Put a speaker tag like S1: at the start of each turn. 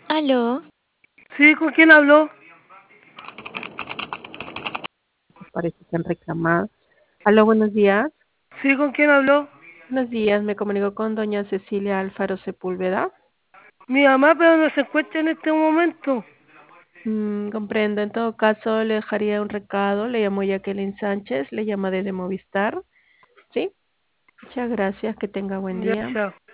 S1: Aló,
S2: Sí, ¿con quién habló?
S3: Parece que han reclamado. Aló, buenos días.
S2: Sí, ¿con quién habló?
S3: Buenos días, me comunico con doña Cecilia Alfaro Sepúlveda.
S2: Mi mamá, pero no se encuentra en este momento.
S3: Comprendo, en todo caso le dejaría un recado. Le llamo Jacqueline Sánchez, le llama desde Movistar. ¿Sí? Muchas gracias, que tenga buen
S2: Ya,
S3: día.
S2: chao.